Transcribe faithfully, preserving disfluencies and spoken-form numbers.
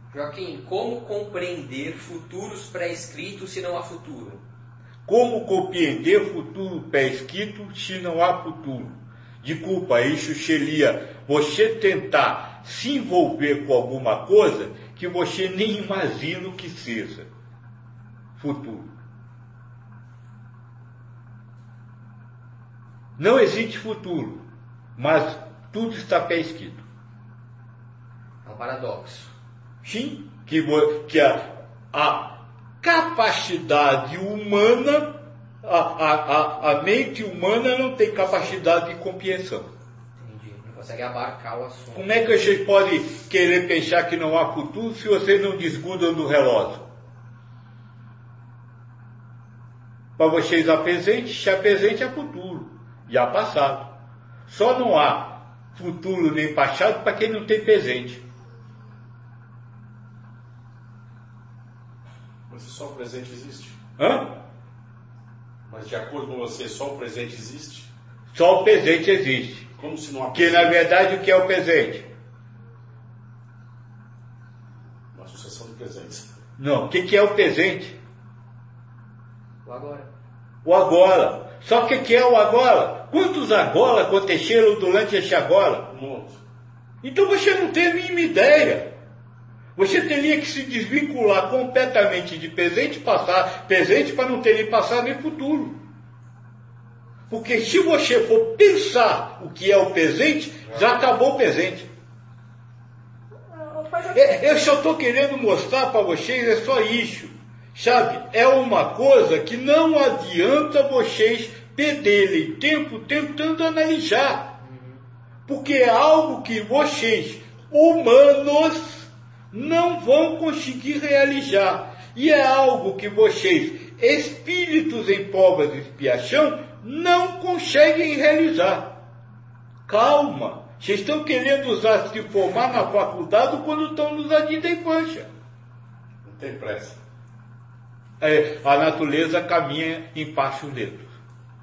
Joaquim, como compreender futuros pré-escritos se não há futuro? Como compreender futuro pré-escrito se não há futuro? Desculpa, isso seria você tentar se envolver com alguma coisa que você nem imagina o que seja futuro. Não existe futuro, mas tudo está pré-escrito. É um paradoxo. Sim, que, que a, a capacidade humana, a, a, a, a mente humana não tem capacidade de compreensão. Entendi. Não consegue abarcar o assunto. Como é que vocês podem querer pensar que não há futuro se vocês não desgrudam do relógio? Para vocês há presente, se há presente há futuro e há passado. Só não há futuro nem passado para quem não tem presente. Mas só o presente existe? Hã? Mas de acordo com você, só o presente existe? Só o presente existe. Como se não há Que presente? na verdade o que é o presente? Uma sucessão de presentes. Não, o que, que é o presente? O agora. O agora. Só que o que é o agora? Quantos agora aconteceram durante esse agora? Um monte. Então você não tem a mínima ideia. Você teria que se desvincular completamente de presente e passado, presente para não ter nem passado nem futuro. Porque se você for pensar o que é o presente, já acabou o presente. Eu só estou querendo mostrar para vocês, é só isso. Sabe, é uma coisa que não adianta vocês perderem tempo tentando analisar. Porque é algo que vocês, humanos, não vão conseguir realizar. E é algo que vocês, espíritos em provas de expiação, não conseguem realizar. Calma, vocês estão querendo usar, se formar na faculdade quando estão nos jardim da infância. Não tem pressa. É, a natureza caminha em passos lentos.